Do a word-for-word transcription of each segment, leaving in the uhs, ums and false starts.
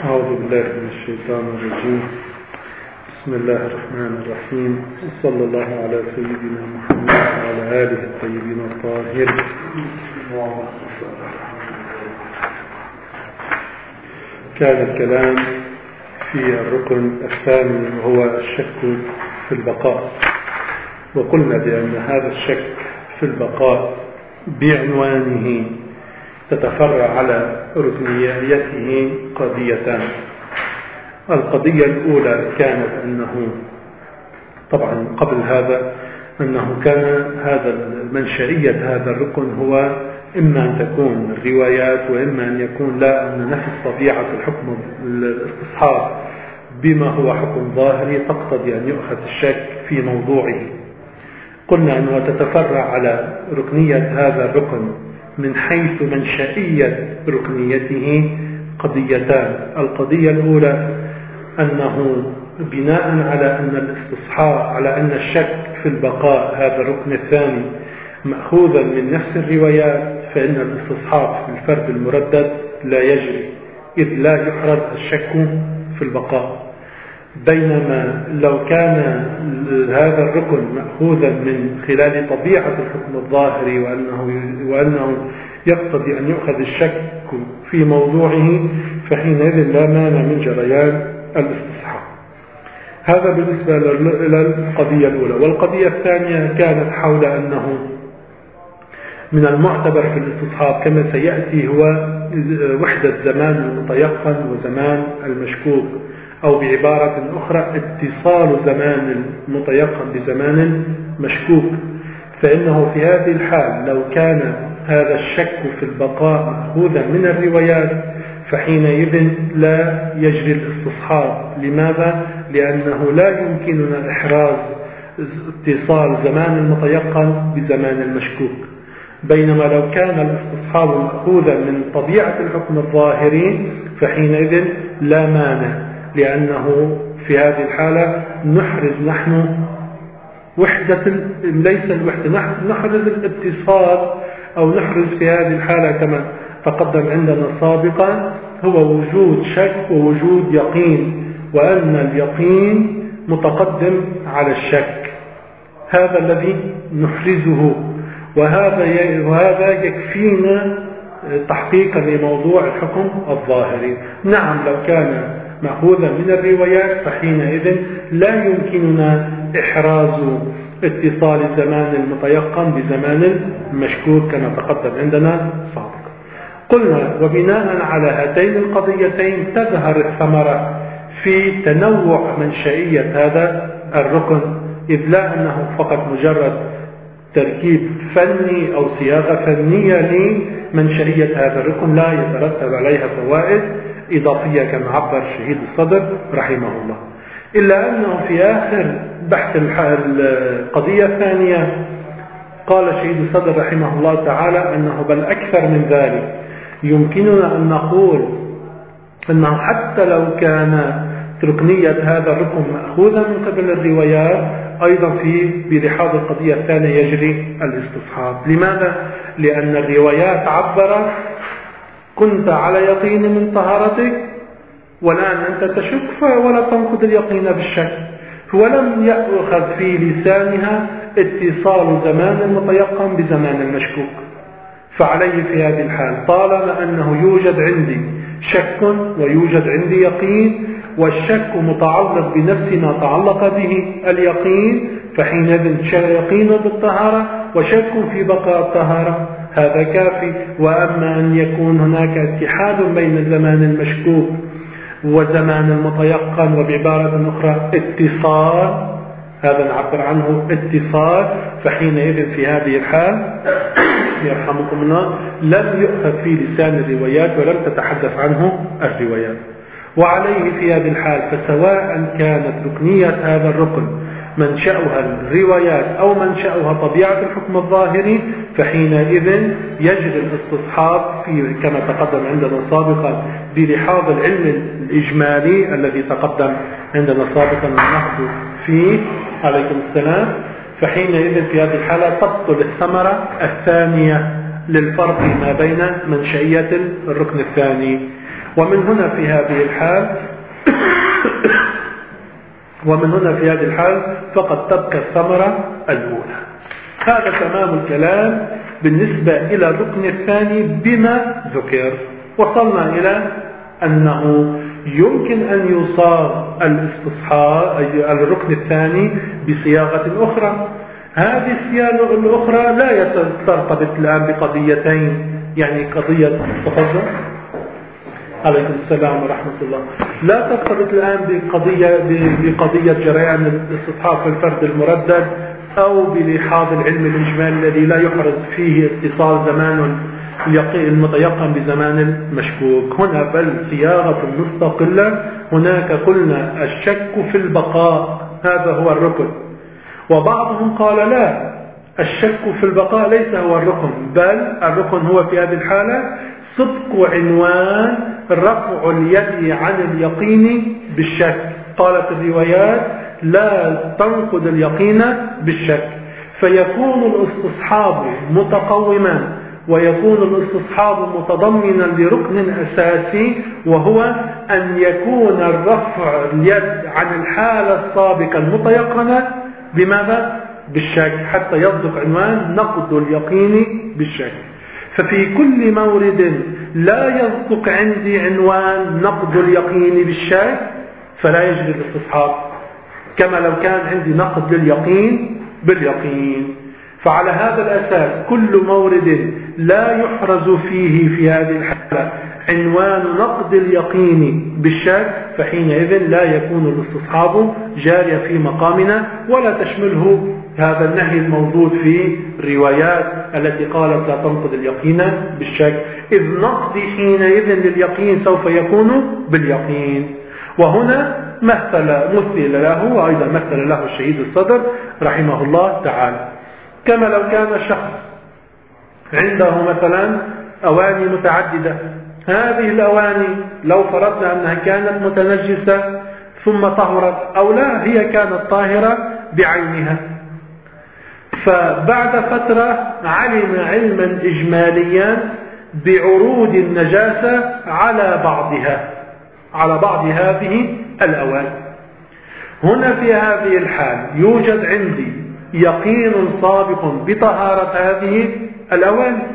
أعوذ بالله من الشيطان الرجيم. بسم الله الرحمن الرحيم، وصلى الله على سيدنا محمد وعلى آله الطيبين الطاهرين. كان الكلام في الركن الثاني وهو الشك في البقاء، وقلنا بأن هذا الشك في البقاء بعنوانه تتفرع على ركنيته قضيتان. القضية الأولى كانت أنه طبعا قبل هذا أنه كان هذا منشئية هذا الركن هو إما أن تكون الروايات وإما أن يكون لا، أن نفس طبيعة الحكم الاستصحاب بما هو حكم ظاهري تقتضي أن يؤخذ الشك في موضوعه. قلنا أنه تتفرع على ركنية هذا الركن من حيث منشئية ركنيته قضيتان. القضية الأولى أنه بناء على أن الاستصحاب على أن الشك في البقاء هذا الركن الثاني مأخوذا من نفس الروايات، فإن الاستصحاب في الفرد المردد لا يجري، إذ لا يحرز الشك في البقاء. بينما لو كان هذا الركن مأخوذا من خلال طبيعة الحكم الظاهري وأنه, وأنه يقتضي أن يؤخذ الشك في موضوعه، فحينئذ لا مانع من جريان الاستصحاب. هذا بالنسبة إلى القضية الأولى. والقضية الثانية كانت حول أنه من المعتبر في الاستصحاب كما سيأتي هو وحدة زمان المتيقن وزمان المشكوك، أو بعبارة أخرى اتصال زمان المتيقن بزمان مشكوك. فإنه في هذه الحال لو كان هذا الشك في البقاء مأخوذا من الروايات فحينئذ لا يجري الاستصحاب. لماذا؟ لأنه لا يمكننا إحراز اتصال زمان المتيقن بزمان المشكوك. بينما لو كان الاستصحاب مأخوذا من طبيعة الحكم الظاهري فحينئذ لا مانع، لأنه في هذه الحالة نحرز نحن وحدة ليس الوحدة، نحرز الاتصال أو نحرز في هذه الحالة كما تقدم عندنا سابقا هو وجود شك ووجود يقين، وأن اليقين متقدم على الشك. هذا الذي نحرزه، وهذا وهذا يكفينا تحقيقا لموضوع الحكم الظاهري. نعم لو كان مأخوذا من الروايات فحينئذ لا يمكننا إحراز اتصال زمان المتيقن بزمان المشكوك كما تقدم عندنا سابقا. قلنا وبناء على هاتين القضيتين تظهر الثمرة في تنوع منشئية هذا الركن، إذ لا أنه فقط مجرد تركيب فني أو صياغة فنية لمنشئية هذا الركن، لا يترتب عليها فوائد إضافية كما عبر شهيد الصدر رحمه الله. إلا أنه في آخر بحث القضية الثانية قال شهيد الصدر رحمه الله تعالى أنه بل أكثر من ذلك، يمكننا أن نقول أنه حتى لو كان ركنية هذا الركن مأخوذة من قبل الروايات أيضا في بلحاظ القضية الثانية يجري الاستصحاب. لماذا؟ لأن الروايات عبرت كنت على يقين من طهارتك والآن أنت تشك ولا تنقض اليقين بالشك، ولم يأخذ في لسانها اتصال زمان المتيقن بزمان المشكوك. فعليه في هذه الحال طالما أنه يوجد عندي شك ويوجد عندي يقين، والشك متعلق بنفس ما تعلق به اليقين، فحينئذ يقين بالطهارة وشك في بقاء الطهارة، هذا كافي. وأما أن يكون هناك اتحاد بين زمان المشكوك وزمان المتيقن، وبعبارة أخرى اتصال، هذا نعبر عنه اتصال، فحينئذ في هذه الحال يرحمكم الله لم يؤخذ في لسان الروايات ولم تتحدث عنه الروايات. وعليه في هذه الحال فسواء كانت ركنية هذا الركن منشأها الروايات أو منشأها طبيعة الحكم الظاهري، فحينئذ يجري الاستصحاب في كما تقدم عندنا سابقا بلحاظ العلم الإجمالي الذي تقدم عندنا سابقا النحو فيه عليكم السلام. فحينئذ في هذه الحالة تبطل الثمرة الثانية للفرق ما بين منشئية الركن الثاني. ومن هنا في هذه الحال ومن هنا في هذه الحال فقد تبقى الثمرة الأولى. هذا تمام الكلام بالنسبة إلى الركن الثاني بما ذكر. وصلنا إلى أنه يمكن أن يصاغ الاستصحاب أي الركن الثاني بصياغة أخرى. هذه الصياغة الأخرى لا ترتبط الآن بقضيتين، يعني قضية تفضل عليكم السلام ورحمة الله، لا ترتبط الآن بقضية بقضية جريان الاستصحاب في الفرد المردد أو بلحاظ العلم الإجمالي الذي لا يحرز فيه اتصال زمان المتيقن بزمان المشكوك. هنا بل صياغة مستقلة. هناك قلنا الشك في البقاء هذا هو الركن، وبعضهم قال لا، الشك في البقاء ليس هو الركن، بل الركن هو في هذه الحالة صدق عنوان رفع اليد عن اليقين بالشك. قالت الروايات لا تنقض اليقين بالشك، فيكون الاستصحاب متقوما ويكون الاستصحاب متضمنا لركن أساسي، وهو أن يكون الرفع اليد عن الحالة السابقة المتيقنة بماذا؟ بالشك، حتى يصدق عنوان نقض اليقين بالشك. ففي كل مورد لا يصدق عندي عنوان نقض اليقين بالشك فلا يجري الاستصحاب، كما لو كان عندي نقض لليقين باليقين. فعلى هذا الأساس كل مورد لا يحرز فيه في هذه الحالة عنوان نقض اليقين بالشك فحينئذ لا يكون الاستصحاب جاريا في مقامنا، ولا تشمله هذا النهي الموجود في الروايات التي قالت لا تنقض اليقين بالشك، إذ نقضي حينئذ لليقين سوف يكون باليقين. وهنا مثل مثل له وأيضا مثل له الشهيد الصدر رحمه الله تعالى، كما لو كان شخص عنده مثلا أواني متعددة، هذه الأواني لو فرضنا أنها كانت متنجسة ثم طهرت أو لا، هي كانت طاهرة بعينها، فبعد فترة علم علما إجماليا بعروض النجاسة على بعضها على بعض هذه الأواني. هنا في هذه الحال يوجد عندي يقين سابق بطهارة هذه الأواني،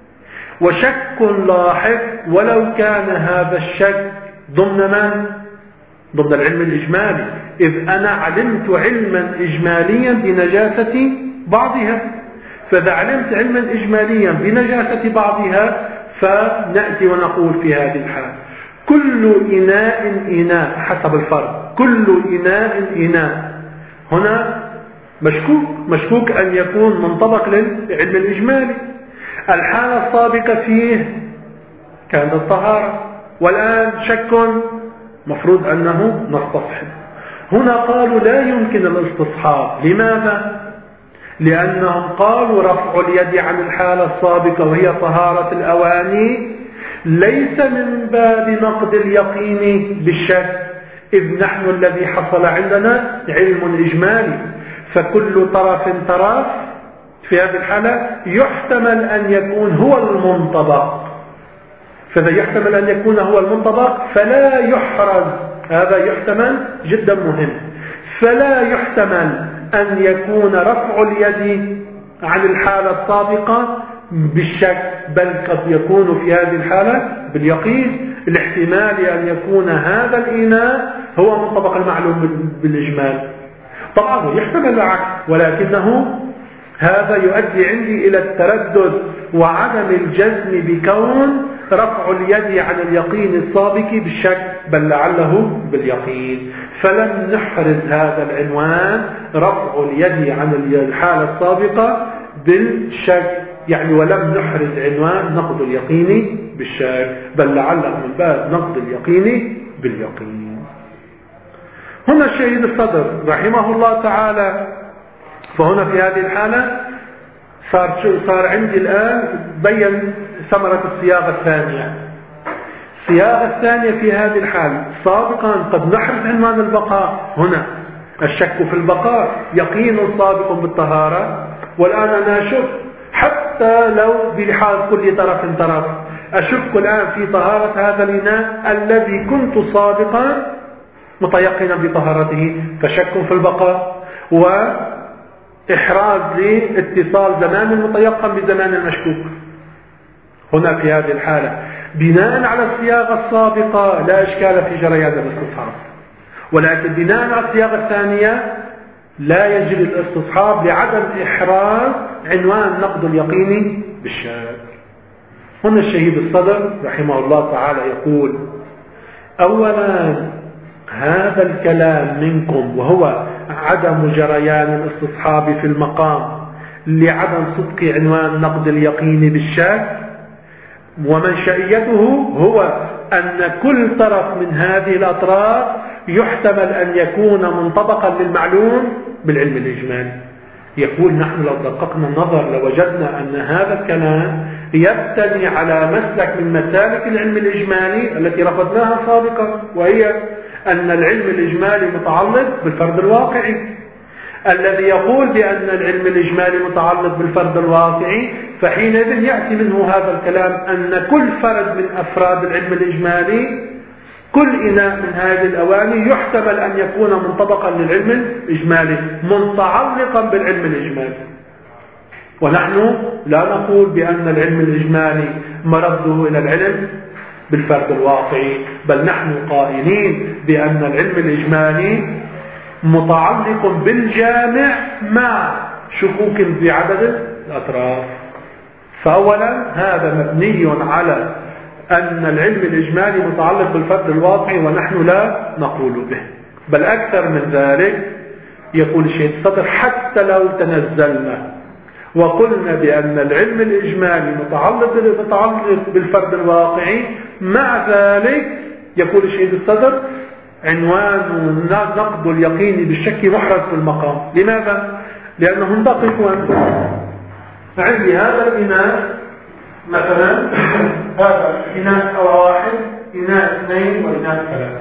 وشك لاحق ولو كان هذا الشك ضمن من؟ ضمن العلم الإجمالي، إذ أنا علمت علما إجماليا بنجاسة بعضها. فإذا علمت علما إجماليا بنجاسة بعضها فنأتي ونقول في هذه الحالة كل إناء إناء حسب الفرق، كل إناء إناء هنا مشكوك مشكوك أن يكون منطبق للعلم الإجمالي. الحالة السابقة فيه كانت الطهارة، والآن شك مفروض أنه نستصحب. هنا قالوا لا يمكن الاستصحاب. لماذا؟ لأنهم قالوا رفع اليد عن الحالة السابقة وهي طهارة الأواني ليس من باب نقض اليقين بالشك، إذ نحن الذي حصل عندنا علم إجمالي، فكل طرف طرف في هذه الحالة يحتمل أن يكون هو المنطبق، فإذا يحتمل أن يكون هو المنطبق فلا يحرز، هذا يحتمل جدا مهم، فلا يحتمل أن يكون رفع اليد عن الحالة السابقة بالشك، بل قد يكون في هذه الحالة باليقين، الاحتمال أن يكون هذا الإناء هو منطبق المعلوم بالإجمال. طبعا يحتمل العكس، ولكنه هذا يؤدي عندي إلى التردد وعدم الجزم بكون رفع اليد عن اليقين السابق بالشك، بل لعله باليقين. فلم نحرز هذا العنوان رفع اليد عن الحالة السابقة بالشك، يعني ولم نحرز عنوان نقض اليقين بالشك، بل لعله من باب نقض اليقين باليقين. هنا الشهيد الصدر رحمه الله تعالى، فهنا في هذه الحالة صار صار عندي الآن بين ثمرة الصياغة الثانية. الصياغة الثانية في هذه الحالة سابقا قد نحرز عنوان البقاء، هنا الشك في البقاء يقين سابق بالطهارة، والآن أنا أشك حتى لو بلحاظ كل طرف طرف أشك الآن في طهارة هذا الإناء الذي كنت صادقا متيقنا بطهارته، فشك في البقاء وإحراز لاتصال زمان المتيقن بزمان المشكوك. هنا في هذه الحالة بناء على الصياغة السابقة لا إشكال في جريان الاستصحاب، ولكن بناء على الصياغة الثانية لا يجري الاستصحاب لعدم إحراز عنوان نقد اليقين بالشك. هنا الشهيد الصدر رحمه الله تعالى يقول: أولا هذا الكلام منكم وهو عدم جريان الاستصحاب في المقام لعدم صدق عنوان نقد اليقين بالشك، ومنشأيته هو أن كل طرف من هذه الأطراف يحتمل أن يكون منطبقا للمعلوم بالعلم الإجمالي. يقول: نحن لو دققنا النظر لوجدنا أن هذا الكلام يبتني على مسلك من مسالك العلم الإجمالي التي رفضناها سابقا، وهي أن العلم الإجمالي متعلق بالفرد الواقعي. الذي يقول بأن العلم الإجمالي متعلق بالفرد الواقعي فحينئذ يأتي منه هذا الكلام أن كل فرد من أفراد العلم الإجمالي، كل إناء من هذه الأواني يحتمل أن يكون منطبقا للعلم الإجمالي متعلقا بالعلم الإجمالي. ونحن لا نقول بأن العلم الإجمالي مرده إلى العلم بالفرد الواقعي، بل نحن قائلين بأن العلم الإجمالي متعلق بالجامع مع شكوك في عدد الأطراف. فأولا هذا مبني على أن العلم الإجمالي متعلق بالفرد الواقعي ونحن لا نقول به، بل أكثر من ذلك. يقول الشيخ الصدر: حتى لو تنزلنا وقلنا بأن العلم الإجمالي متعلق بالفرد الواقعي، مع ذلك يقول الشيخ الصدر: عنوان نقد اليقين بالشك محرز في المقام. لماذا؟ لأنهم دققوا أنتم عندي هذا الإناء مثلا هذا إناء أو واحد، إناء اثنين، وإناء ثلاثة.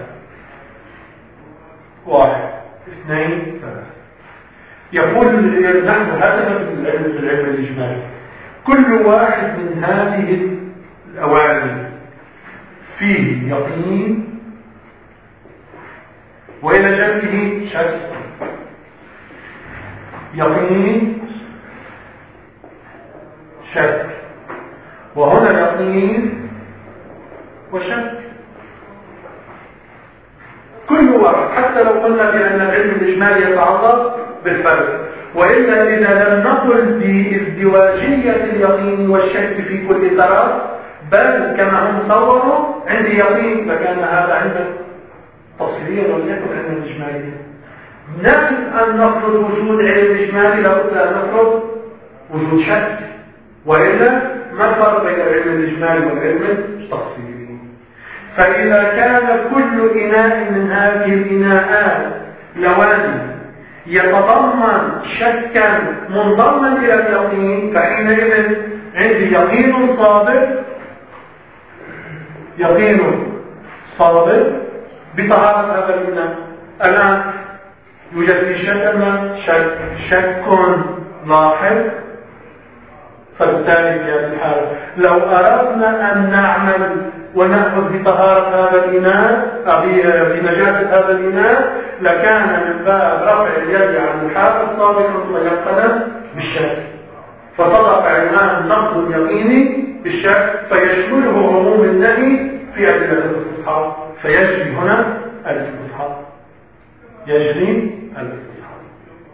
واحد اثنين ثلاثة. يقول نحن هذا في العلم الإجمالي كل واحد من هذه الأواني فيه يقين وإلى جنبه شك. يقين شك، وهنا يقين وشك. كل واحد حتى لو قلنا بأن العلم الإجمالي يتعلق بالفرد، وإلا إذا لم نقل بازدواجية اليقين والشك في كل طرف، بل كما هم صوروا عندي يقين فكان هذا عندك تفصيليا وليكن علم الإجمالي. نفس أن نفرض وجود علم إجمالي لابد أن نفرض وجود شك، وإلا ما الفرق بين العلم الإجمالي والعلم التفصيلي؟ فإذا كان كل إناء من هذه الإناءات لواني يتضمن شكا منضما إلى اليقين، فحينئذ عندي يقين صادق يقين صادق بطهارة هذا الإناء. الآن يوجد في شك ما شك شك لاحظ. فبالتالي في هذه الحالة لو أردنا أن نعمل ونأخذ بطهارة هذا الإناء بنجاسة هذا الإناء لكان من باب رفع اليد عن الحال السابق متيقنا بالشك، فطلق عنوان النقد اليقيني بالشك فيشمله عموم النهي في أدلة الاستصحاب، فيجري هنا الاستصحاب يجري الاستصحاب،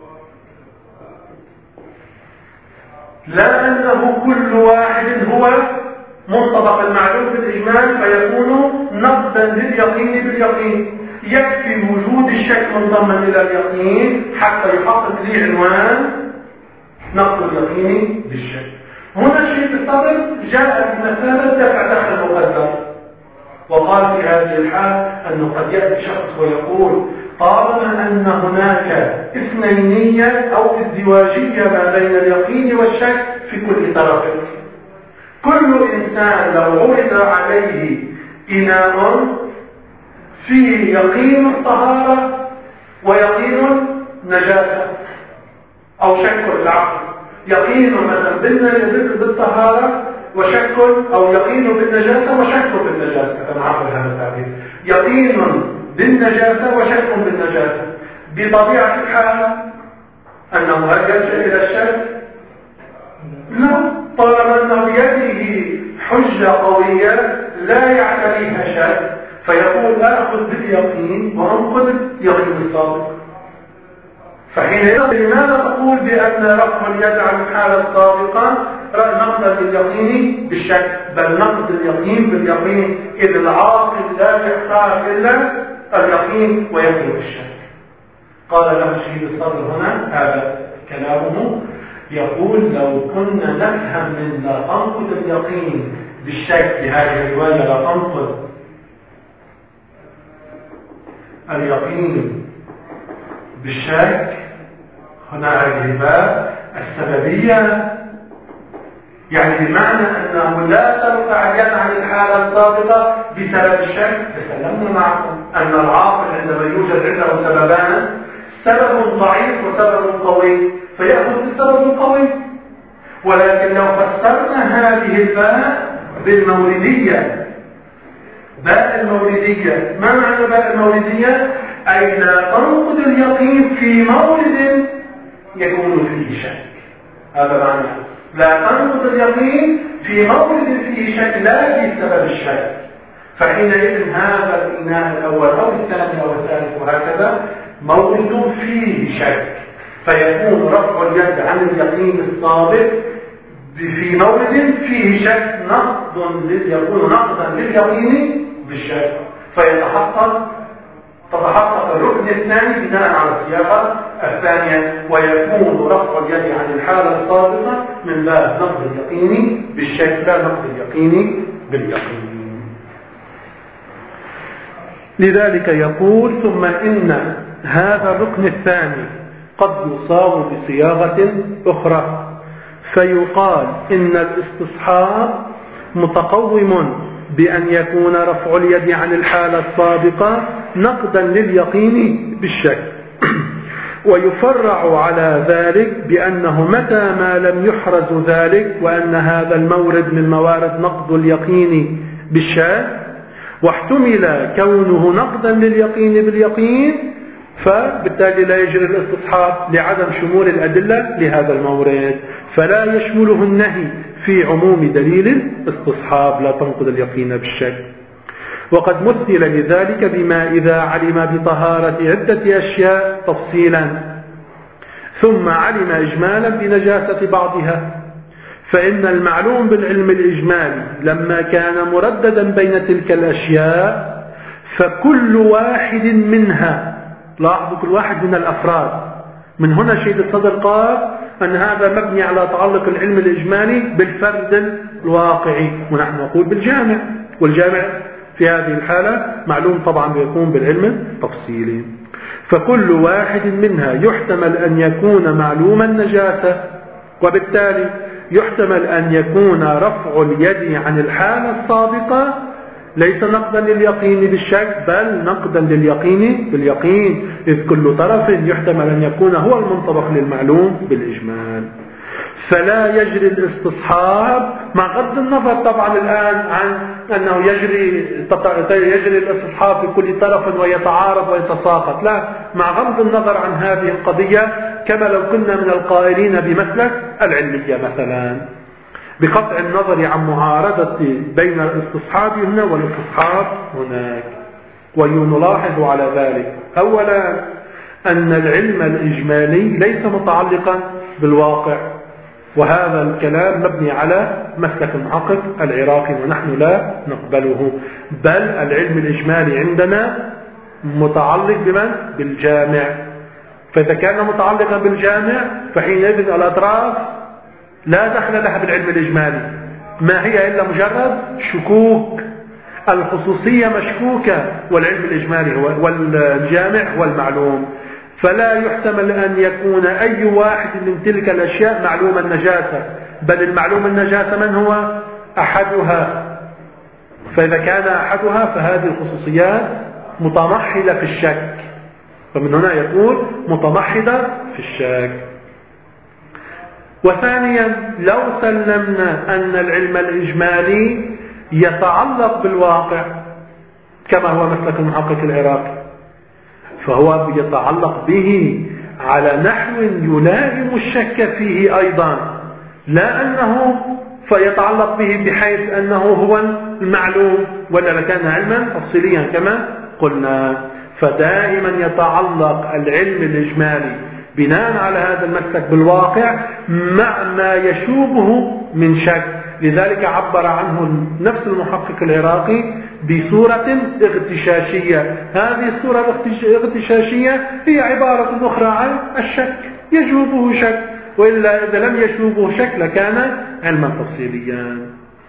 لا أنه كل واحد هو منطبق المعلوم في الإجمال فيكون نقدا لليقين باليقين. يكفي وجود الشك منضما إلى اليقين حتى يحقق لي عنوان نقد اليقين بالشك. هنا الشيخ الصدر جاء بمثابة دفع دخل مقدر، وقال في هذه الحال أنه قد يأتي شخص ويقول طالما أن هناك اثنينية أو ازدواجية ما بين اليقين والشك في كل طرف، كل إنسان لو عرض عليه إناء فيه يقين الطهارة ويقين نجاسة أو شك العقل، يقين مثلا بالطهارة وشك، أو يقين بالنجاسة وشك بالنجاسة كما عبر هذا التعبير. يقين بالنجاسة وشك بالنجاسة. بطبيعة الحال أنه هل يلجأ إلى الشك؟ لا، طالما أنه بيده حجة قوية لا يعتريها شك، فيقول أخذ باليقين وأنقذ اليقين السابق. فحينئذ لماذا تقول بأن رفع اليد عن الحالة السابقة نقض اليقين بالشك، بل نقض اليقين باليقين، إذ العاقل لا يحتاج إلا اليقين ويقين بالشك. قال له شهيد الصدر هنا هذا كلامه، يقول لو كنا نفهم من لا تنقض اليقين بالشك بهذه الرواية، لا تنقض اليقين بالشك، هنا هذه الباب السببية، يعني بمعنى أنه لا ترفع اليد عن الحالة السابقة بسبب الشك. تكلمنا معكم أن العاقل عندما يوجد عنده سببان، سبب ضعيف وسبب قوي، فيأخذ بالسبب القوي. ولكن لو فسرنا هذه الباء بالموردية، باء الموردية، ما معنى باء الموردية؟ أي لا تنقض اليقين في مورد يكون فيه شك. هذا معنى لا تنقض اليقين في مورد فيه شك لا في سبب الشك. فحينئذ هذا الإناء الأول أو الثاني أو الثالث وهكذا مورد فيه شك، فيكون رفع اليد عن اليقين السابق في مورد فيه شك نقض يكون نقضا لليقين بالشك، فيتحقق تتحقق الركن الثاني بناء على الصياغه الثانيه، ويكون رفع اليد عن الحاله السابقه من باب نقض اليقين بالشك لا نقض اليقين باليقين. لذلك يقول ثم إن هذا الركن الثاني قد يصاغ بصياغة أخرى، فيقال إن الاستصحاب متقوم بأن يكون رفع اليد عن الحالة السابقة نقدا لليقين بالشك، ويفرع على ذلك بأنه متى ما لم يحرز ذلك وأن هذا المورد من موارد نقض اليقين بالشك، واحتمل كونه نقدا لليقين باليقين، فبالتالي لا يجري الاستصحاب لعدم شمول الأدلة لهذا المورد، فلا يشمله النهي في عموم دليل الاستصحاب لا تنقض اليقين بالشك. وقد مثل لذلك بما إذا علم بطهارة عدة أشياء تفصيلا ثم علم إجمالا بنجاسة بعضها، فإن المعلوم بالعلم الإجمالي لما كان مرددا بين تلك الأشياء فكل واحد منها، لاحظوا كل واحد من الأفراد، من هنا شهيد الصدر قال أن هذا مبني على تعلق العلم الإجمالي بالفرد الواقعي، ونحن نقول بالجامع، والجامع في هذه الحالة معلوم طبعا بيكون بالعلم التفصيلي. فكل واحد منها يحتمل أن يكون معلوم النجاسة، وبالتالي يحتمل أن يكون رفع اليد عن الحالة السابقة ليس نقدا لليقين بالشك بل نقدا لليقين باليقين، إذ كل طرف يحتمل أن يكون هو المنطبق للمعلوم بالإجمال. فلا يجري الاستصحاب مع غض النظر طبعا الآن عن أنه يجري يجري الاستصحاب في كل طرف ويتعارض ويتساقط، لا، مع غض النظر عن هذه القضية، كما لو كنا من القائلين بمسلك العلمية مثلا، بقطع النظر عن معارضة بين الاستصحاب هنا والاستصحاب هناك. ونلاحظ على ذلك أولا أن العلم الإجمالي ليس متعلقا بالواقع، وهذا الكلام مبني على مسلك المحقق العراقي ونحن لا نقبله، بل العلم الإجمالي عندنا متعلق بمن؟ بالجامع. فإذا كان متعلقا بالجامع فحينئذ الأطراف لا دخل لها بالعلم الإجمالي، ما هي إلا مجرد شكوك، الخصوصية مشكوكة والعلم الإجمالي هو والجامع هو المعلوم، فلا يحتمل أن يكون أي واحد من تلك الأشياء معلوم النجاسة، بل المعلوم النجاسة من هو؟ أحدها. فإذا كان أحدها فهذه الخصوصيات متمحلة في الشك، فمن هنا يقول متمحلة في الشك. وثانيا لو سلمنا أن العلم الإجمالي يتعلق بالواقع كما هو مسلك المحقق العراقي، فهو يتعلق به على نحو يلائم الشك فيه أيضا، لا أنه فيتعلق به بحيث أنه هو المعلوم ولا لكان علما تفصيليا كما قلنا. فدائما يتعلق العلم الإجمالي بناء على هذا المسلك بالواقع مع ما يشوبه من شك. لذلك عبر عنه نفس المحقق العراقي بصورة اغتشاشية. هذه الصورة الاغتشاشية هي عبارة أخرى عن الشك، يشوبه شك، وإلا إذا لم يشوبه شك لكان علما تفصيليا.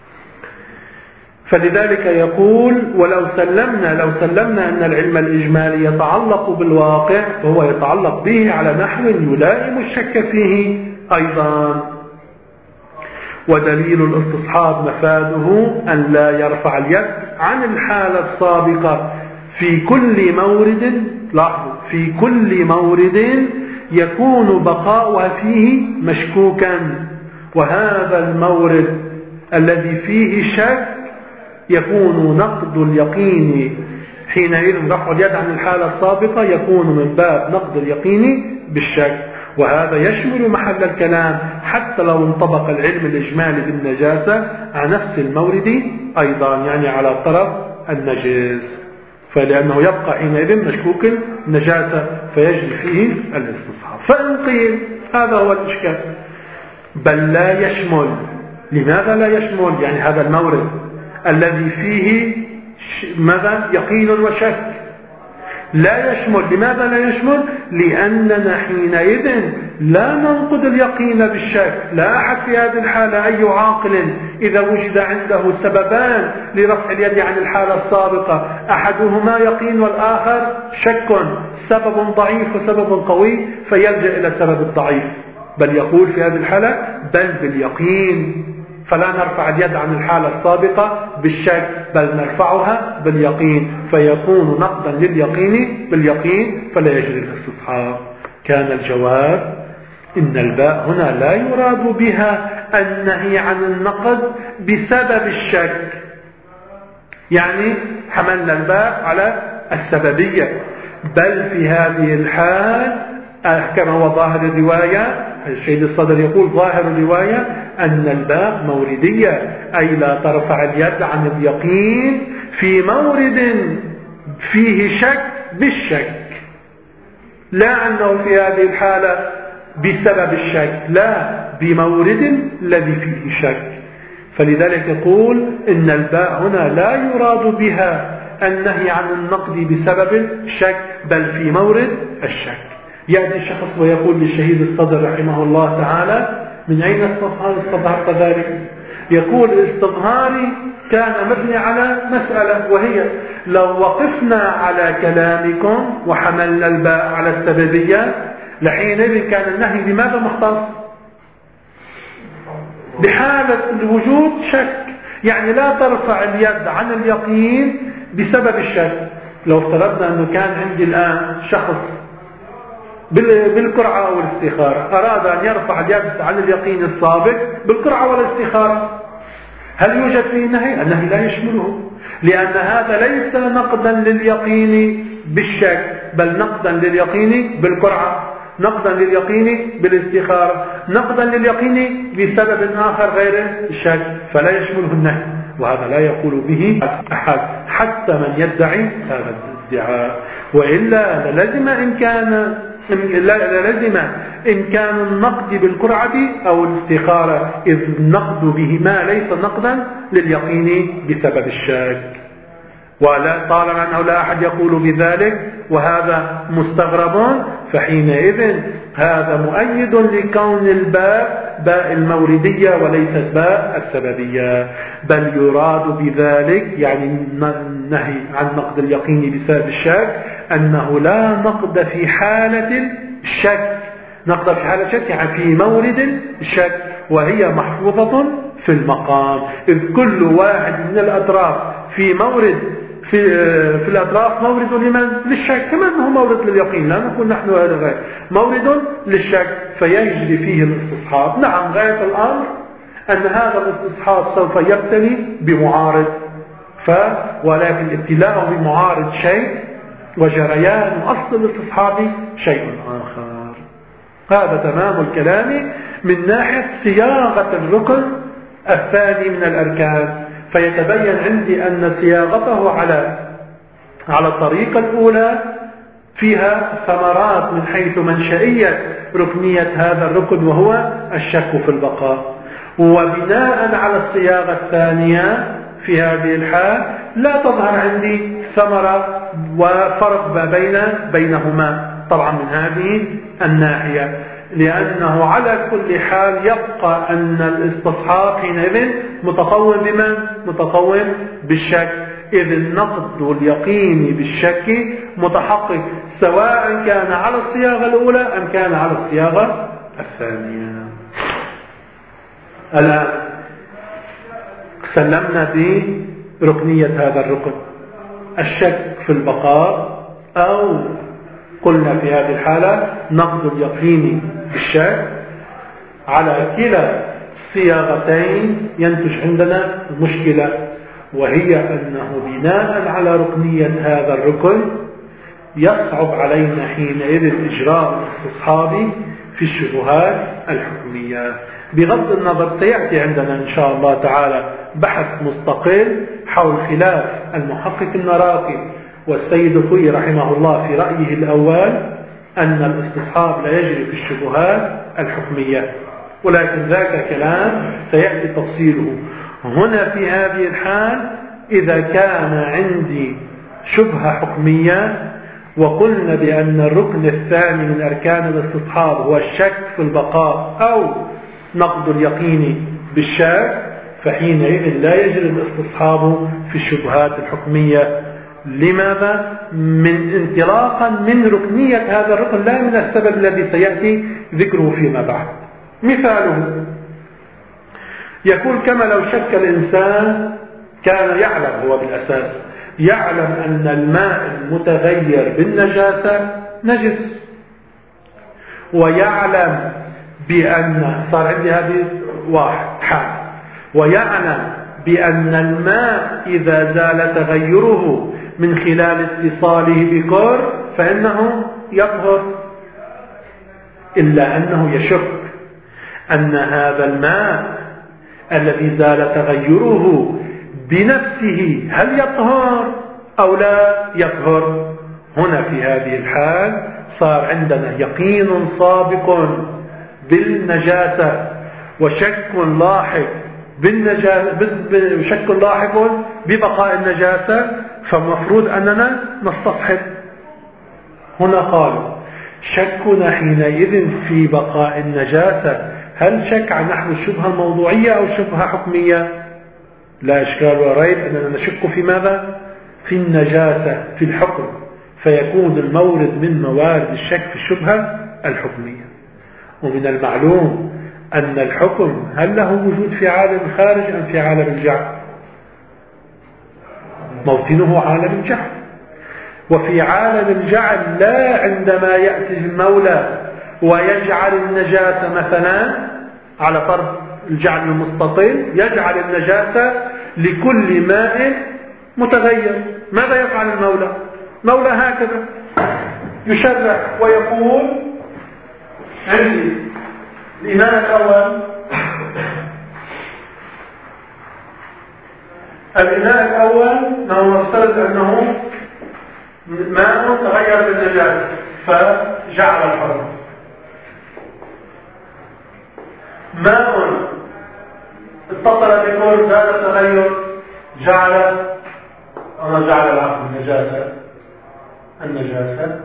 فلذلك يقول ولو سلمنا لو سلمنا أن العلم الإجمالي يتعلق بالواقع فهو يتعلق به على نحو يلائم الشك فيه أيضا. ودليل الاستصحاب مفاده أن لا يرفع اليد عن الحالة السابقة في كل مورد، لاحظوا، في كل مورد يكون بقاؤها فيه مشكوكا، وهذا المورد الذي فيه شك يكون نقد اليقين حينئذ. رفع اليد عن الحالة السابقة يكون من باب نقد اليقين بالشك، وهذا يشمل محل الكلام حتى لو انطبق العلم الإجمالي بالنجاسة على نفس المورد أيضا، يعني على طرف النجس، فلأنه يبقى حينئذ مشكوك النجاسة فيجري فيه الاستصحاب. فإن قيل هذا هو الإشكال بل لا يشمل. لماذا لا يشمل؟ يعني هذا المورد الذي فيه ماذا؟ يقين وشك لا يشمل. لماذا لا يشمل؟ لأننا حينئذ لا ننقض اليقين بالشك. لا أحد في هذه الحالة أي عاقل إذا وجد عنده سببان لرفع اليد عن الحالة السابقة، أحدهما يقين والآخر شك، سبب ضعيف وسبب قوي، فيلجأ إلى السبب الضعيف، بل يقول في هذه الحالة بل باليقين، فلا نرفع اليد عن الحالة السابقة بالشك بل نرفعها باليقين، فيكون نقدا لليقين باليقين فلا يجري الاستصحاب. كان الجواب إن الباء هنا لا يراد بها النهي عن النقد بسبب الشك، يعني حملنا الباء على السببية، بل في هذه الحال كما هو ظاهر الرواية. الشهيد الصدر يقول ظاهر الرواية أن الباء موردية، أي لا ترفع اليد عن اليقين في مورد فيه شك بالشك، لا أنه في هذه الحالة بسبب الشك، لا بمورد الذي فيه شك. فلذلك يقول إن الباء هنا لا يراد بها النهي عن النقد بسبب الشك بل في مورد الشك. يأتي الشخص ويقول للشهيد الصدر رحمه الله تعالى من أين استظهرت ذلك؟ يقول استظهاري كان مبني على مسألة، وهي لو وقفنا على كلامكم وحملنا الباء على السببية لحينئذ كان النهي بماذا مختص؟ بحالة الوجود شك، يعني لا ترفع اليد عن اليقين بسبب الشك. لو افترضنا أنه كان عندي الآن شخص بالقرعة أو الاستخارة أراد أن يرفع اليد عن اليقين السابق بالقرعة والاستخارة، هل يوجد فيه نهي؟ النهي لا يشمله، لأن هذا ليس نقدا لليقين بالشك بل نقدا لليقين بالقرعة، نقدا لليقين بالاستخارة، نقدا لليقين بسبب آخر غير الشك، فلا يشمله النهي، وهذا لا يقول به أحد حتى من يدعي هذا الادعاء. وإلا للزم إمكان لازم إمكان النقد بالقرعة أو الاستخارة، إذ النقد بهما ليس نقدا لليقين بسبب الشك. ولا طالما أنه لا أحد يقول بذلك وهذا مستغرب، فحينئذ هذا مؤيد لكون الباء باء الموردية وليست باء السببية، بل يراد بذلك يعني النهي عن نقد اليقين بسبب الشك أنه لا نقد في حالة الشك، نقد في حالة الشك يعني في مورد الشك، وهي محفوظة في المقام، إذ كل واحد من الأطراف في مورد في في الأطراف مورد لمن؟ للشك، كما أنه مورد لليقين، لا نقول نحن هذا غير مورد للشك فيجري فيه الاستصحاب. نعم، غاية الأمر أن هذا الاستصحاب سوف يبتلي بمعارض، ف ولكن ابتلاءه بمعارض شيء وجريان أصل الاستصحاب شيء آخر. هذا تمام الكلام من ناحية صياغة الركن الثاني من الأركان. فيتبين عندي أن صياغته على على الطريقة الأولى فيها ثمرات من حيث منشئية ركنية هذا الركن وهو الشك في البقاء، وبناء على الصياغة الثانية في هذه الحال لا تظهر عندي ثمرة وفرق ما بين بينهما طبعا من هذه الناحية، لأنه على كل حال يبقى أن الاستصحاب حينئذ متقوم بمن؟ متقوم بالشك، إذ النقد واليقين بالشك متحقق سواء كان على الصياغة الأولى أم كان على الصياغة الثانية. الآن سلمنا بركنية هذا الركن الشك في البقاء، أو قلنا في هذه الحالة نقد اليقين بالشك. على كلا الصياغتين ينتج عندنا مشكلة، وهي أنه بناء على ركنية هذا الركن يصعب علينا حينئذ إجراء الاستصحاب في الشبهات الحكمية. بغض النظر سيأتي عندنا إن شاء الله تعالى بحث مستقل حول خلاف المحقق النراقي والسيد الخوئي رحمه الله في رأيه الأول أن الاستصحاب لا يجري في الشبهات الحكمية، ولكن ذاك كلام سيأتي تفصيله. هنا في هذه الحال إذا كان عندي شبهة حكمية وقلنا بأن الركن الثاني من أركان الاستصحاب هو الشك في البقاء أو نقد اليقين بالشك، فحينئذ لا يجري الاستصحاب في الشبهات الحكمية. لماذا؟ من انطلاقا من ركنية هذا الركن، لا من السبب الذي سيأتي ذكره فيما بعد. مثاله يقول كما لو شك الإنسان، كان يعلم هو بالأساس يعلم أن الماء المتغير بالنجاسة نجس، ويعلم بأن صار عندي هذه واحد حال، ويعلم بأن الماء إذا زال تغيره من خلال اتصاله بكر فإنه يطهر، إلا أنه يشك أن هذا الماء الذي زال تغيره بنفسه هل يطهر أو لا يطهر. هنا في هذه الحال صار عندنا يقين سابق بالنجاسة وشك لاحق بالنجاسة، شك لاحق ببقاء النجاسة، فمفروض أننا نستصحب. هنا قالوا شكنا حينئذ في بقاء النجاسة هل شك عن نحو الشبهة الموضوعية أو شبهة حكمية؟ لا إشكال وريب أننا نشك في ماذا؟ في النجاسة في الحكم، فيكون المورد من موارد الشك في الشبهة الحكمية. ومن المعلوم أن الحكم هل له وجود في عالم الخارج أم في عالم الجعل؟ موطنه عالم الجعل، وفي عالم الجعل لا عندما يأتي المولى ويجعل النجاسة مثلا على فرض الجعل المستطيل، يجعل النجاسة لكل ماء متغير، ماذا يفعل المولى؟ مولى هكذا يشرع ويقول عندي الإيمان الأول الإيمان الأول ما هو نفترض أنه ماء تغير بالنجاسة فجعل الحرم، ماء اتصل بكل زاد التغير جعل أنا جعل العقل النجاسة النجاسة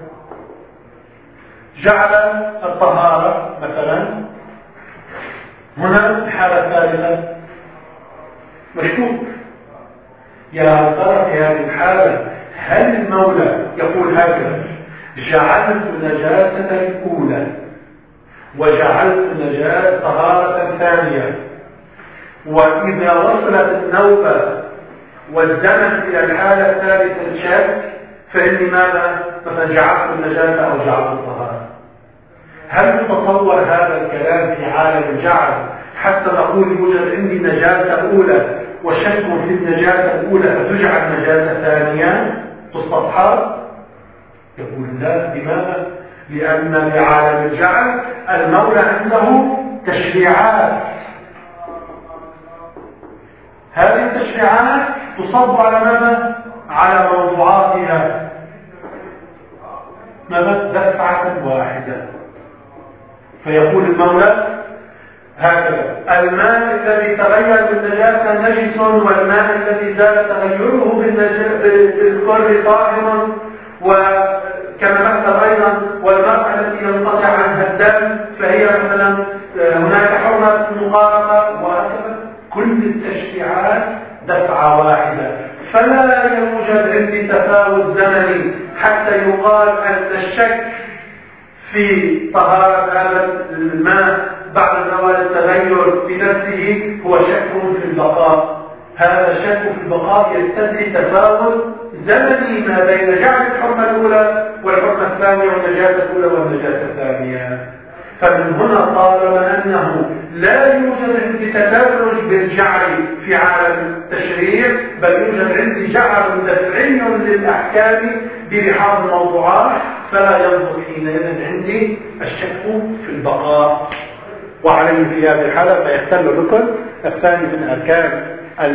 جعل الطهارة مثلا. هنا الحالة الثالثة مشكوك، يا ترى في هذه الحالة هل المولى يقول هكذا جعلت نجاسة الأولى وجعلت نجاسة طهارة ثانية، وإذا وصلت النوبة والزمن إلى الحالة الثالثة الشك، فإني ماذا؟ مثلا جعلت النجاسة أو جعلت الطهارة. هل يتصور هذا الكلام في عالم الجعل حتى نقول يوجد عندي نجاسة أولى وشك في النجاسة الأولى فتجعل نجاسة ثانية تستصحب؟ يقول لا. لماذا؟ لأن لعالم الجعل المولى عنده تشريعات، هذه التشريعات تصب على ماذا؟ على موضوعاتها ماذا؟ دفعة واحدة. فيقول المولى هكذا: الماء الذي تغير بالنجاسة نجس، والماء الذي زال تغيره بالكر طاهر، وكما مثل أيضا والمرأة التي ينقطع عنها الدم فهي مثلا هناك حرمة مقاربة، وهكذا. كل التشريعات دفعة واحدة، فلا يوجد عندي تفاوت زمني حتى يقال أن الشك في طهارة هذا الماء بعد زوال التغير بنفسه هو شك في البقاء. هذا الشك في البقاء يستدعي تفاوت زمني ما بين جعل الحرمة الأولى والحرمة الثانية والنجاسة الأولى والنجاسة الثانية. فمن هنا طالما أنه لا يوجد عندي تدرج بالجعل في عالم التشريع، بل يوجد عندي جعل دفعي للأحكام بلحاظ الموضوعات، فلا ينظر حينئذ عندي الشك في البقاء. وعليه في هذه الحالة فيختل الركن الثاني من أركان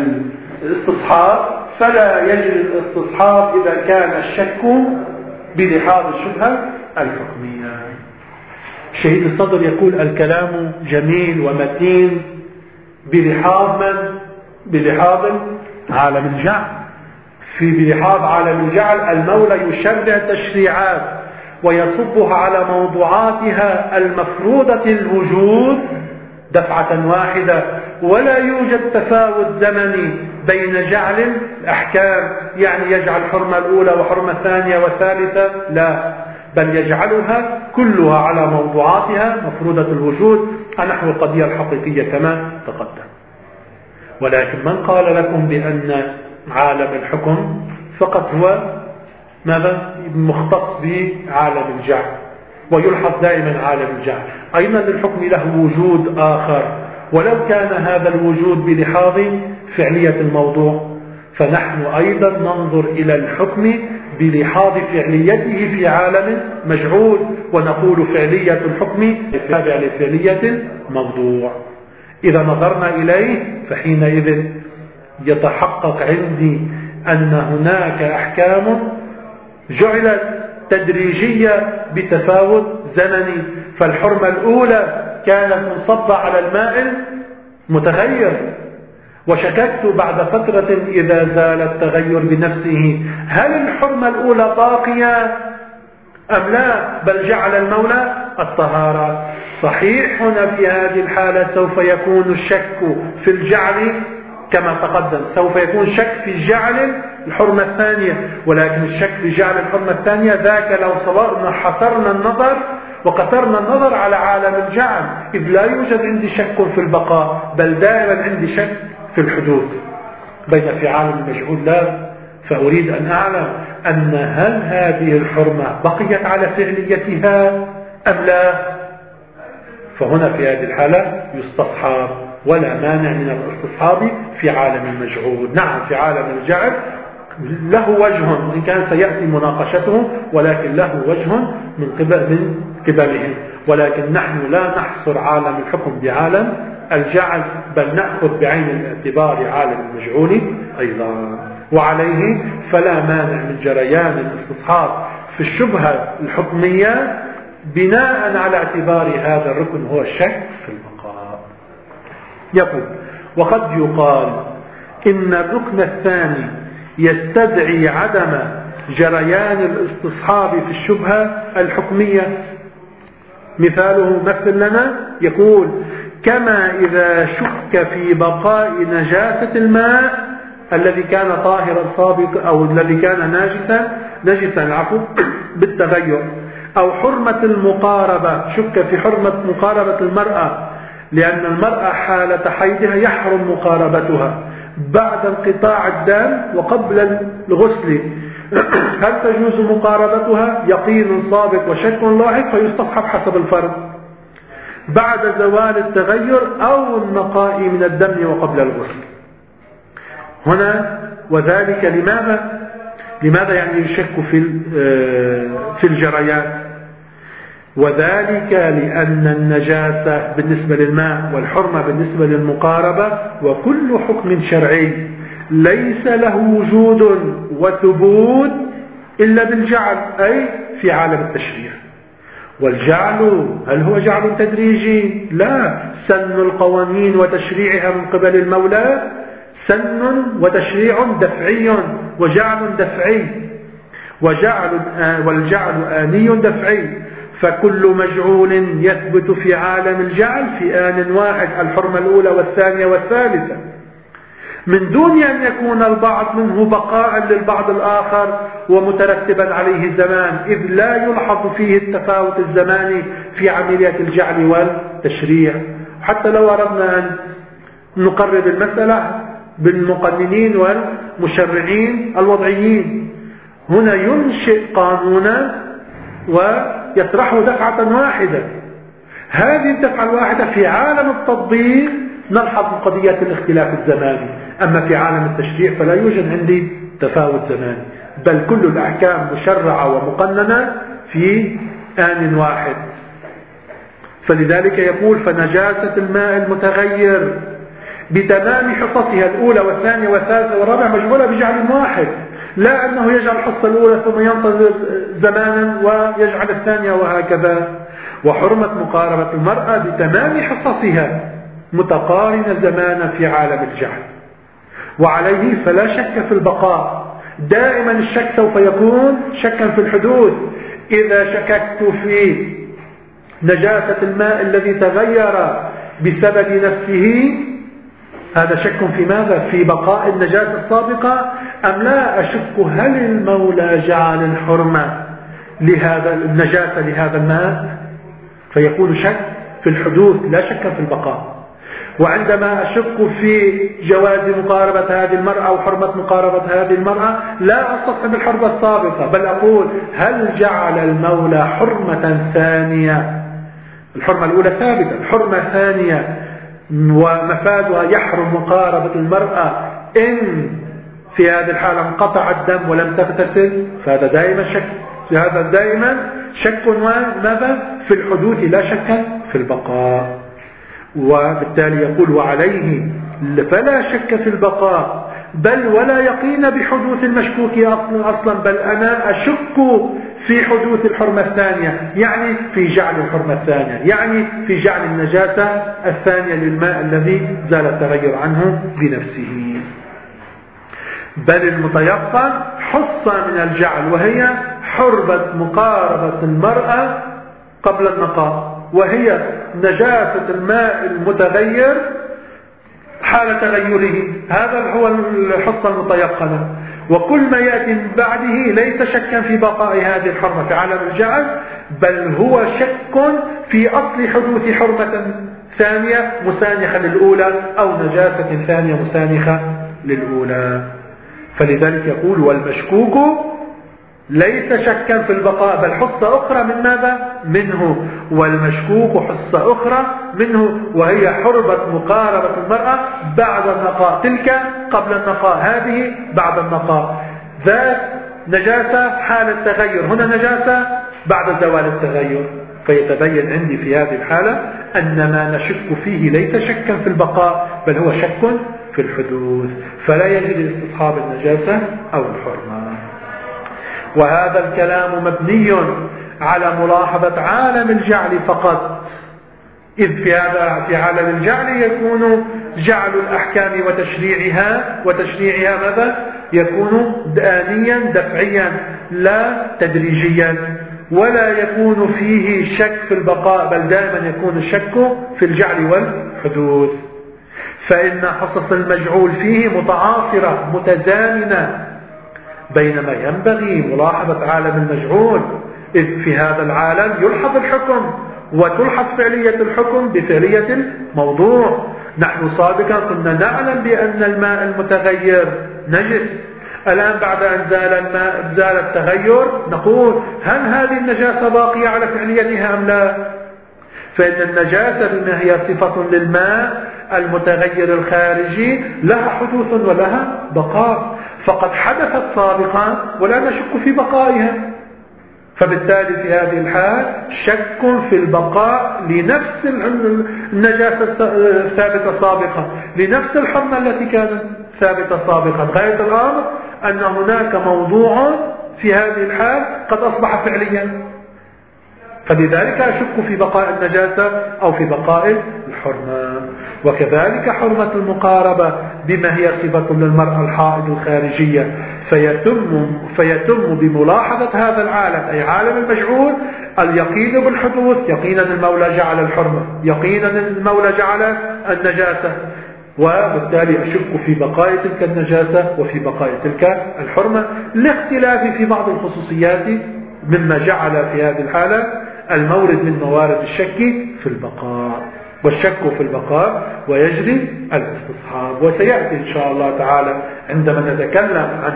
الاستصحاب، فلا يجري الاستصحاب إذا كان الشك بلحاظ الشبهة الحكمية. شهيد الصدر يقول: الكلام جميل ومتين بلحاظ من؟ بلحاظ عالم الجعل. في بلحاظ عالم الجعل المولى يشرع تشريعات ويصبها على موضوعاتها المفروضة الوجود دفعة واحدة، ولا يوجد تفاوت زمني بين جعل الأحكام، يعني يجعل حرمة الأولى وحرمة ثانية وثالثة، لا، بل يجعلها كلها على موضوعاتها مفروضة الوجود نحو القضية الحقيقية كما تقدم. ولكن من قال لكم بأن عالم الحكم فقط هو ماذا؟ مختص بعالم الجعل، ويلحظ دائما عالم الجعل. أيضا للحكم له وجود آخر، ولو كان هذا الوجود بلحاظ فعلية الموضوع، فنحن أيضا ننظر إلى الحكم بلحاظ فعليته في عالم مجعول، ونقول فعلية الحكم تابع لفعلية الموضوع. إذا نظرنا إليه فحينئذ يتحقق عندي أن هناك أحكام جعلت تدريجية بتفاوت زمني. فالحرمة الأولى كانت منصبة على الماء متغير، وشككت بعد فترة إذا زال التغير بنفسه هل الحرمة الأولى باقية أم لا؟ بل جعل المولى الطهارة. صحيح هنا في هذه الحالة سوف يكون الشك في الجعل كما تقدم، سوف يكون شك في جعل الحرمة الثانية، ولكن الشك في جعل الحرمة الثانية ذاك لو صورنا حصرنا النظر وقصرنا النظر على عالم الجعل، إذ لا يوجد عندي شك في البقاء، بل دائما عندي شك في الحدوث. بين في عالم المجهول لا. فأريد أن أعلم أن هل هذه الحرمة بقيت على فعليتها أم لا؟ فهنا في هذه الحالة يستصحب، ولا مانع من الاستصحاب في عالم المجهول. نعم في عالم الجعل له وجه، وإن كان سيأتي مناقشته، ولكن له وجه من قبل من قبلهم. ولكن نحن لا نحصر عالم الحكم بعالم الجعل، بل نأخذ بعين الاعتبار عالم المجهول أيضا. وعليه فلا مانع من جريان الاستصحاب في الشبهة الحكمية بناء على اعتبار هذا الركن هو الشك في البقاء. يقول: وقد يقال إن الركن الثاني يستدعي عدم جريان الاستصحاب في الشبهة الحكمية. مثاله مثل لنا، يقول: كما إذا شك في بقاء نجاسة الماء الذي كان طاهرا سابقا أو الذي كان ناجسا نجسا العفو بالتغير، أو حرمة المقاربة، شك في حرمة مقاربة المرأة لأن المرأة حالة حيضها يحرم مقاربتها، بعد انقطاع الدم وقبل الغسل، هل تجوز مقاربتها؟ يقين سابق وشك لاحق فيستصحب حسب الفرض بعد زوال التغير أو النقاء من الدم وقبل الغسل. هنا وذلك لماذا؟ لماذا يعني يشك في في الجريان؟ وذلك لأن النجاسة بالنسبة للماء والحرمة بالنسبة للمقاربة وكل حكم شرعي ليس له وجود وثبوت إلا بالجعل، أي في عالم التشريع. والجعل هل هو جعل تدريجي؟ لا، سن القوانين وتشريعها من قبل المولى سن وتشريع دفعي وجعل دفعي، وجعل والجعل آني دفعي، فكل مجعول يثبت في عالم الجعل في آن واحد، الحرمة الأولى والثانية والثالثة، من دون أن يكون البعض منه بقاء للبعض الآخر ومترتبا عليه زمان، إذ لا يلحظ فيه التفاوت الزماني في عملية الجعل والتشريع. حتى لو أردنا أن نقرب المسألة بالمقننين والمشرعين الوضعيين، هنا ينشئ قانونا ويطرحه دفعة واحدة، هذه الدفعة الواحدة في عالم التطبيق نلحظ قضية الاختلاف الزماني، أما في عالم التشريع فلا يوجد عندي تفاوت زماني، بل كل الأحكام مشرعة ومقننة في آن واحد. فلذلك يقول فنجاسة الماء المتغير بتمام حصتها الأولى والثانية والثالثة والرابعة مجعولة بجعل واحد، لا أنه يجعل الحصة الأولى ثم ينتظر زمانا ويجعل الثانية وهكذا. وحرمة مقاربة المرأة بتمام حصتها متقارنة زمانا في عالم الجعل، وعليه فلا شك في البقاء. دائما الشك سوف يكون شكا في الحدوث. إذا شككت في نجاسة الماء الذي تغير بسبب نفسه، هذا شك في ماذا؟ في بقاء النجاسة السابقة أم لا؟ أشك هل المولى جعل الحرمة لهذا النجاسة لهذا الماء، فيكون شك في الحدوث لا شك في البقاء. وعندما أشك في جواز مقاربة هذه المرأة أو حرمة مقاربة هذه المرأة، لا أستصحب الحرمة السابقة، بل أقول هل جعل المولى حرمة ثانية؟ الحرمة الأولى ثابتة، الحرمة ثانية ومفادها يحرم مقاربة المرأة إن في هذه الحالة انقطع الدم ولم تغتسل، فهذا دائما شك، هذا دائما شك وماذا؟ في الحدوث لا شك في البقاء. وبالتالي يقول وعليه فلا شك في البقاء بل ولا يقين بحدوث المشكوك أصلا، بل أنا أشك في حدوث الحرمة الثانية، يعني في جعل الحرمة الثانية، يعني في جعل النجاسة الثانية للماء الذي زال التغير عنه بنفسه. بل المتيقن حصة من الجعل، وهي حرمة مقاربة المرأة قبل النقاء، وهي نجاسة الماء المتغير حال تغيره، هذا هو الحصة المتيقنة. وكل ما يأتي من بعده ليس شكا في بقاء هذه الحرمة في عالم الجعل، بل هو شك في أصل حدوث حرمة ثانية مسانخة للأولى أو نجاسة ثانية مسانخة للأولى. فلذلك يقول والمشكوك ليس شكا في البقاء بل حصة أخرى من ماذا؟ منه. والمشكوك حصة أخرى منه، وهي حرمة مقاربة المرأة بعد النقاء، تلك قبل النقاء، هذه بعد النقاء. ذات نجاسة حال التغير، هنا نجاسة بعد زوال التغير. فيتبين عندي في هذه الحالة أن ما نشك فيه ليس شكا في البقاء بل هو شك في الحدوث، فلا يجب استصحاب النجاسة أو الحرمة. وهذا الكلام مبني على ملاحظة عالم الجعل فقط، إذ في هذا في عالم الجعل يكون جعل الأحكام وتشريعها وتشريعها ماذا؟ يكون آنيا دفعيا لا تدريجيا، ولا يكون فيه شك في البقاء بل دائما يكون الشك في الجعل والحدوث. فإن حصص المجعول فيه متعاصرة متزامنة، بينما ينبغي ملاحظة عالم المجعول، إذ في هذا العالم يلحظ الحكم وتلحظ فعلية الحكم بفعلية الموضوع، نحن سابقا كنا نعلم بأن الماء المتغير نجس، الآن بعد أن زال الماء زال التغير نقول هل هذه النجاسة باقية على فعليتها أم لا؟ فإن النجاسة بما هي صفة للماء المتغير الخارجي لها حدوث ولها بقاء، فقد حدثت سابقا ولا نشك في بقائها، فبالتالي في هذه الحال شك في البقاء لنفس النجاسة الثابتة سابقا، لنفس الحرمة التي كانت ثابتة سابقا. غاية الأمر أن هناك موضوع في هذه الحال قد أصبح فعليا، فلذلك أشك في بقاء النجاسة أو في بقاء الحرمة. وكذلك حرمة المقاربة بما هي صفة للمرأة الحائض الخارجية، فيتم, فيتم بملاحظة هذا العالم، أي عالم المجهول، اليقين بالحدوث، يقينا المولى جعل الحرمة، يقينا المولى جعل النجاسة، وبالتالي أشك في بقاء تلك النجاسة وفي بقاء تلك الحرمة لاختلاف في بعض الخصوصيات مما جعل في هذه الحالة المورد من موارد الشك في البقاء، والشك في البقاء ويجري الاستصحاب. وسيأتي إن شاء الله تعالى عندما نتكلم عن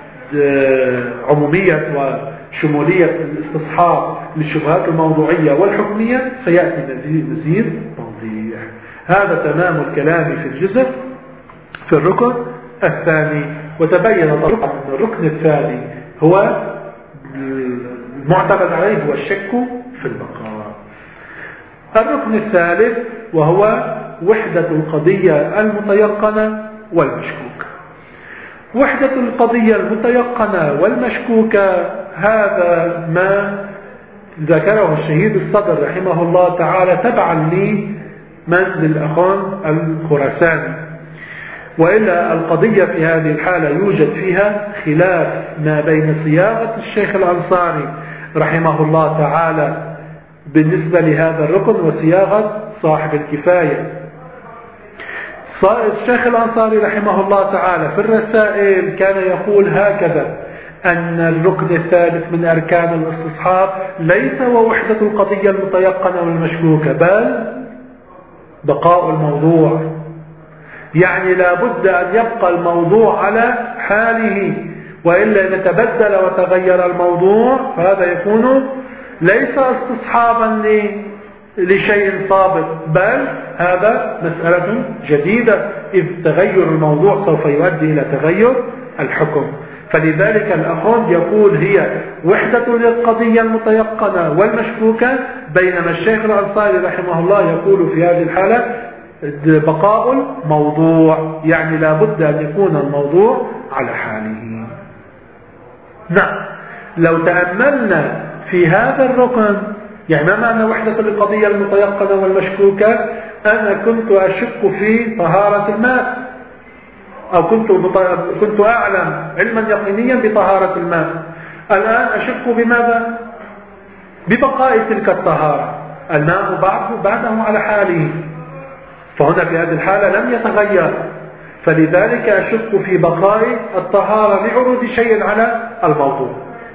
عمومية وشمولية الاستصحاب للشبهات الموضوعية والحكمية سيأتي مزيد توضيح. هذا تمام الكلام في الجزء في الركن الثاني. وتبين طبعا أن الركن الثاني هو المعتمد عليه هو الشك في البقاء. الركن الثالث وهو وحدة القضية المتيقنة والمشكوكة. وحدة القضية المتيقنة والمشكوكة هذا ما ذكره الشهيد الصدر رحمه الله تعالى تبعا لمن للأخوان الخراساني، وإلا القضية في هذه الحالة يوجد فيها خلاف ما بين صياغة الشيخ الأنصاري رحمه الله تعالى بالنسبة لهذا الركن وصياغة صاحب الكفاية. الشيخ الأنصاري رحمه الله تعالى في الرسائل كان يقول هكذا: أن الركن الثالث من أركان الاستصحاب ليس ووحدة القضية المتيقنة والمشكوكة، بل بقاء الموضوع. يعني لا بد أن يبقى الموضوع على حاله، وإلا إذا تبدل وتغير الموضوع فهذا يكون ليس استصحابا لشيء صابت، بل هذا مسألة جديدة، إذ تغير الموضوع سوف يؤدي إلى تغير الحكم. فلذلك الأخوان يقول هي وحدة للقضية المتيقنة والمشكوكة، بينما الشيخ الأنصاري رحمه الله يقول في هذه الحالة بقاء الموضوع، يعني لا بد أن يكون الموضوع على حاله. نعم، لو تأملنا في هذا الركن، يعني ما معنى وحدة القضية المتيقنة والمشكوكة؟ أنا كنت أشك في طهارة الماء، أو كنت كنت أعلم علما يقينيا بطهارة الماء، الآن أشك بماذا؟ ببقاء تلك الطهارة، الماء بعده بعده على حاله، فهنا في هذه الحالة لم يتغير، فلذلك أشك في بقاء الطهارة لعروض شيء على الموضوع.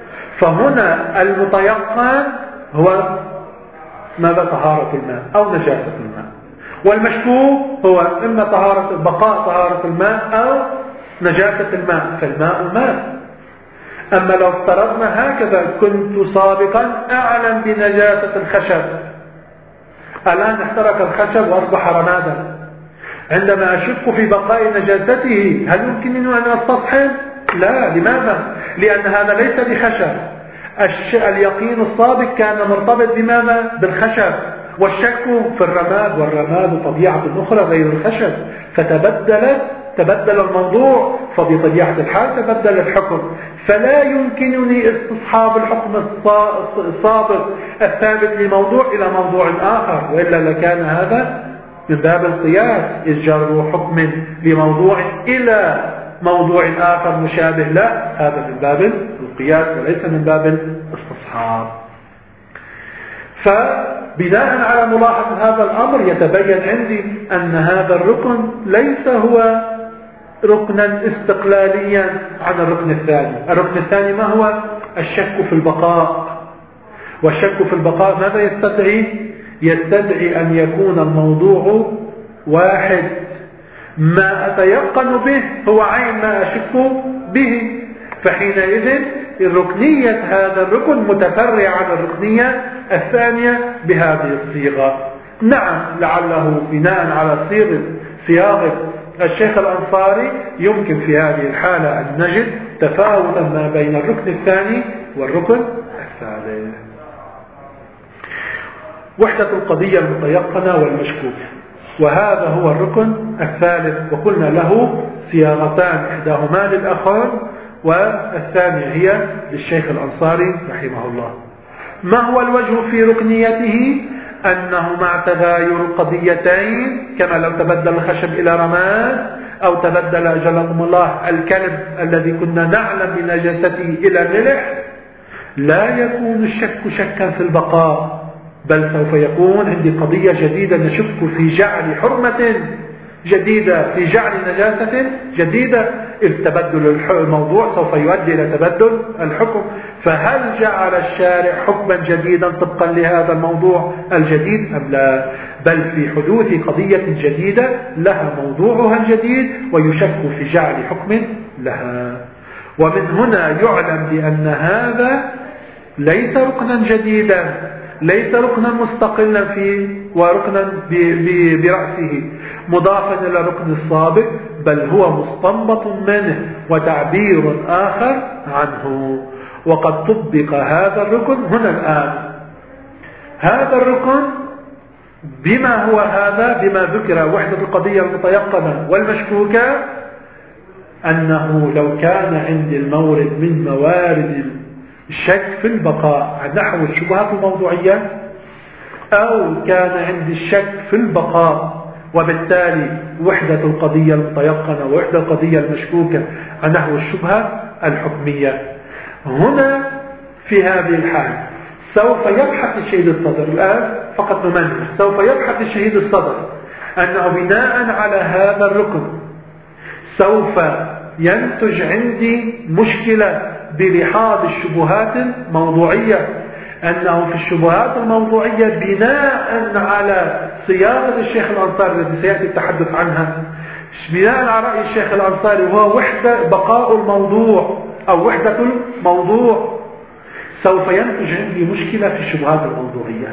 فهنا المتيقن هو ماذا؟ طهارة الماء أو نجاسة الماء، والمشكوك هو إما طهارة بقاء طهارة الماء أو نجاسة الماء، فالماء ماء. أما لو افترضنا هكذا كنت سابقا أعلم بنجاسة الخشب، الآن احترق الخشب وأصبح رمادا، عندما أشك في بقاء نجاسته هل يمكنني أن أستصحب؟ لا. لماذا؟ لأن هذا ليس بخشب، اليقين السابق كان مرتبط بماذا؟ بالخشب، والشك في الرماد، والرماد طبيعة أخرى غير الخشب، فتبدلت تبدل الموضوع، فبطبيعة الحال تبدل الحكم، فلا يمكنني استصحاب الحكم السابق الثابت لموضوع إلى موضوع آخر، وإلا لكان هذا من باب القياس، إجراء حكم لموضوع إلى موضوع آخر مشابه، لا، هذا من باب القياس وليس من باب الاستصحاب. فبناء على ملاحظة هذا الأمر يتبين عندي أن هذا الركن ليس هو ركنا استقلاليا عن الركن الثاني. الركن الثاني ما هو؟ الشك في البقاء. والشك في البقاء ماذا يستدعي؟ يستدعي أن يكون الموضوع واحد، ما أتيقن به هو عين ما أشك به، فحينئذ الركنية هذا الركن متفرع عن الركنية الثانية بهذه الصيغة. نعم، لعله بناء على صيغة صياغة الشيخ الأنصاري يمكن في هذه الحالة أن نجد تفاوتا ما بين الركن الثاني والركن الثالث. وحدة القضية المتيقنة والمشكوكة، وهذا هو الركن الثالث، وقلنا له صياغتان، إحداهما للأخوان والثانية هي للشيخ الأنصاري رحمه الله. ما هو الوجه في ركنيته؟ أنه مع تغاير القضيتين، كما لو تبدل الخشب إلى رماد أو تبدل أجلكم الله الكلب الذي كنا نعلم بنجاسته إلى ملح، لا يكون الشك شكا في البقاء، بل سوف يكون عندي قضية جديدة نشك في جعل حرمة جديدة، في جعل نجاسة جديدة، إذ تبدل الموضوع سوف يؤدي إلى تبدل الحكم. فهل جعل الشارع حكما جديدا طبقا لهذا الموضوع الجديد أم لا؟ بل في حدوث قضية جديدة لها موضوعها الجديد ويشك في جعل حكم لها. ومن هنا يعلم بأن هذا ليس ركنا جديدا، ليس ركنا مستقلا فيه وركنا برأسه مضافا إلى الركن السابق، بل هو مستنبط منه وتعبير آخر عنه. وقد طبق هذا الركن هنا الآن. هذا الركن بما هو هذا، بما ذكر وحدة القضية المتيقنة والمشكوكة، أنه لو كان عندي المورد من موارد الشك في البقاء نحو الشبهات الموضوعية، أو كان عندي الشك في البقاء وبالتالي وحدة القضية المتيقنة ووحدة القضية المشكوكة نحو الشبهة الحكمية، هنا في هذه الحال سوف يبحث الشهيد الصدر. الآن فقط نمنح، سوف يبحث الشهيد الصدر أنه بناء على هذا الركن سوف ينتج عندي مشكلة بلحاظ الشبهات الموضوعية، أنه في الشبهات الموضوعية بناء على صياغة الشيخ الأنصاري التي سيأتي التحدث عنها، بناء على رأي الشيخ الأنصاري وهو وحدة بقاء الموضوع أو وحدة الموضوع، سوف ينتج عندي مشكلة في الشبهات الموضوعية.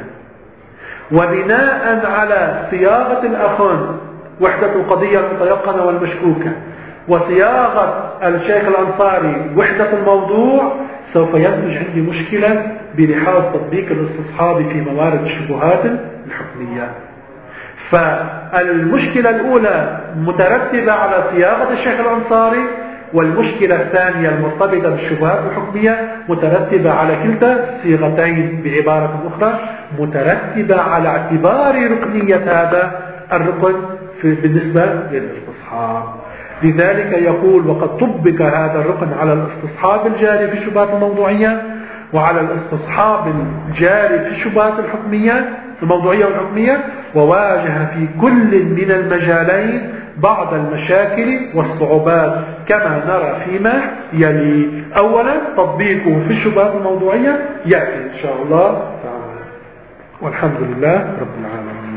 وبناء على صياغة الأخوان وحدة القضية المتيقنة والمشكوكة وصياغة الشيخ الأنصاري وحدة الموضوع، سوف ينتج عندي مشكلة بلحاظ تطبيق الاستصحاب في موارد الشبهات الحكمية. فالمشكلة الأولى مترتبة على صياغة الشيخ الأنصاري، والمشكلة الثانية المرتبطة بالشبهات الحكمية مترتبة على كلتا الصيغتين، بعبارة أخرى مترتبة على اعتبار ركنية هذا الركن بالنسبة للاستصحاب. لذلك يقول وقد طبق هذا الركن على الاستصحاب الجاري في الشبهات الموضوعية وعلى الاستصحاب الجاري في الشبهات الحكمية الموضوعية والحكمية، وواجه في كل من المجالين بعض المشاكل والصعوبات كما نرى فيما يلي. أولا تطبيقه في الشبهات الموضوعية يأتي إن شاء الله تعالى، والحمد لله رب العالمين.